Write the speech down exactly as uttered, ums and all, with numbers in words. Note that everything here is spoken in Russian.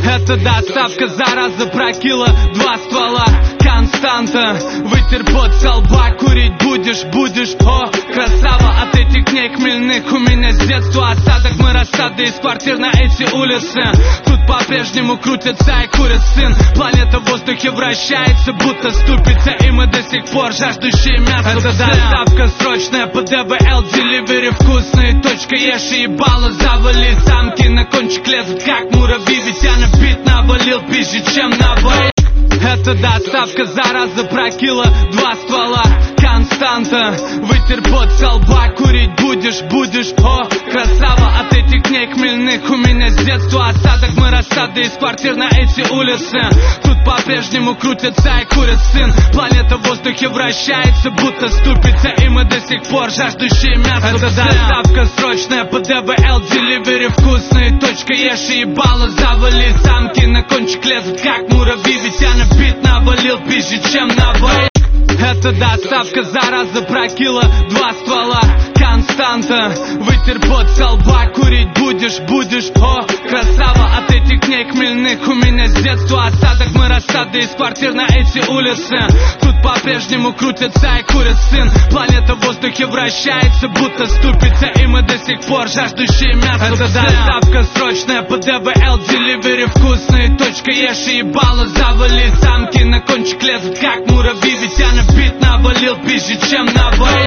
Это доставка, зараза, прокила два ствола. Константа, вытер пот со лба. Курить будешь, будешь, о, красава. От этих дней хмельных у меня с детства осадок. Мы рассады из квартир на эти улицы. Тут по-прежнему крутятся и курят сын. Планета в воздухе вращается, будто ступица. И мы до сих пор жаждущие мяса. Это доставка срочная по дэ вэ эл Delivery. Вкусные, точка, ешь и ебало завали. Самки на кончик лезут, как муравьи. Ведь я на бит навалил пизже, чем на бой. Это доставка, зараза, прокила два ствола. Константа, вытер пот со лба. Курить будешь, будешь, о, красава. От этих дней хмельных у меня с детства осадок. Мы рассады из квартир на эти улицы. Тут по-прежнему крутятся и курят сын. Планета в воздухе вращается, будто ступица. И мы до сих пор жаждущие мяса. Это доставка срочная по дэ вэ эл Delivery. Вкусные, точка, ешь и ебало завали. Самки на кончик лезут, как муравьи. Ведь я на бит навалил пизже, чем на бой. Это доставка, зараза, прокила два ствола. Константа, вытер пот со лба. Курить будешь, будешь, о, красава. От этих дней хмельных у меня с детства осадок. Мы рассады из квартир на эти улицы. Тут по-прежнему крутятся и курят сын. Планета в воздухе вращается, будто ступица. И мы до сих пор жаждущие мяса. Это доставка срочная по дэ вэ эл Delivery. Вкусные, точка, ешь и ебало завали. Самки на кончик лезут, как муравьи. Ведь я на бит навалил пизже, чем на бой.